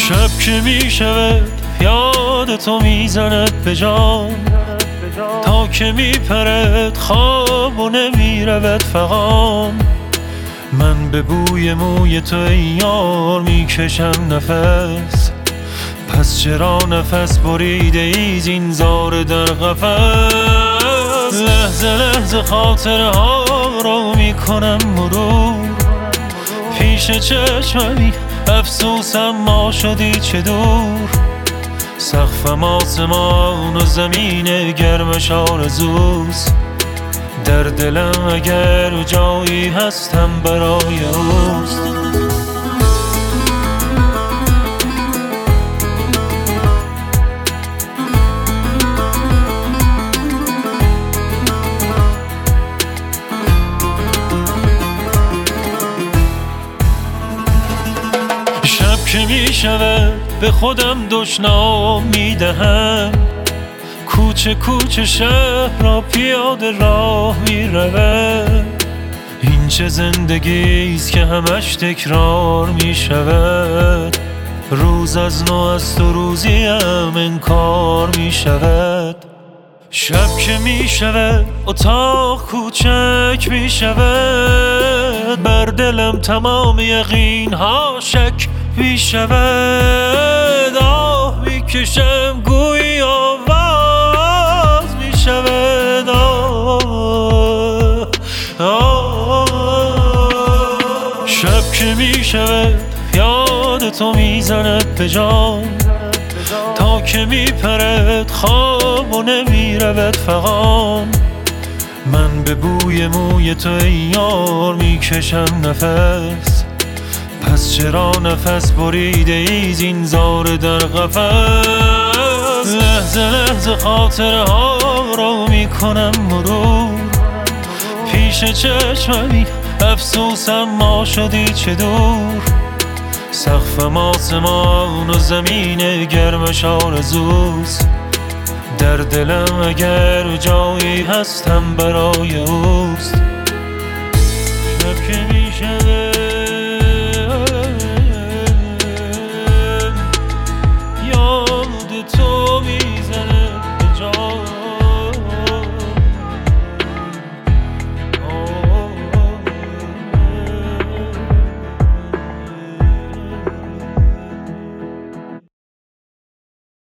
شب که میشود یاد تو میزند به جان، تا که میپرد خواب و نمیرود فغان. من به بوی موی تو ای یار میکشم نفس، پس چرا نفس بریده ای زین زار در قفس؟ لحظه لحظه خاطرها را میکنم مرور، پیش چشممی افسوسم ما شدی چه دور. سقفم آسمان و زمین گرمش آرزوست، در دلم اگر جایی هستم برای اوست. شب که می شود به خودم دشنام می دهم، کوچه کوچه شهر را پیاده راه می رود. این چه زندگیست که همش تکرار می شود، روز از نو است و روزیم انکار می شود. شب که می شود اتاق کوچک می شود، بر دلم تمام یقین ها شک می شود. آه می کشم گویی آواز می شود. شب که می شود یاد تو می زند به جان، تا که می پرد خواب و نمی رود فغان. من به بوی موی تو ای یار می کشم نفس، پس چرا نفس بریده ای زین زار در قفس؟ لحظه لحظه خاطرها را می کنم مرور، پیش چشممی افسوسم ما شدی چه دور. سقفم آسمان و زمین گرمش آرزوست، در دلم اگر جایی هستم برای اوست.